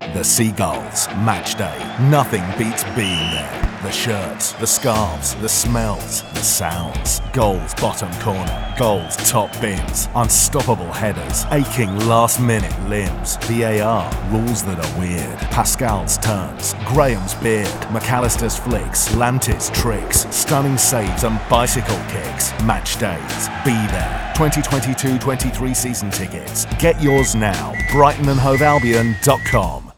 The Seagulls, match day. Nothing beats being there. The shirts, the scarves, the smells, the sounds. Goals bottom corner, goals top bins, unstoppable headers, aching last-minute limbs. VAR, rules that are weird. Pascal's turns, Graham's beard, McAllister's flicks, Lantis tricks, stunning saves and bicycle kicks. Match days, be there. 2022-23 season tickets. Get yours now. BrightonandHoveAlbion.com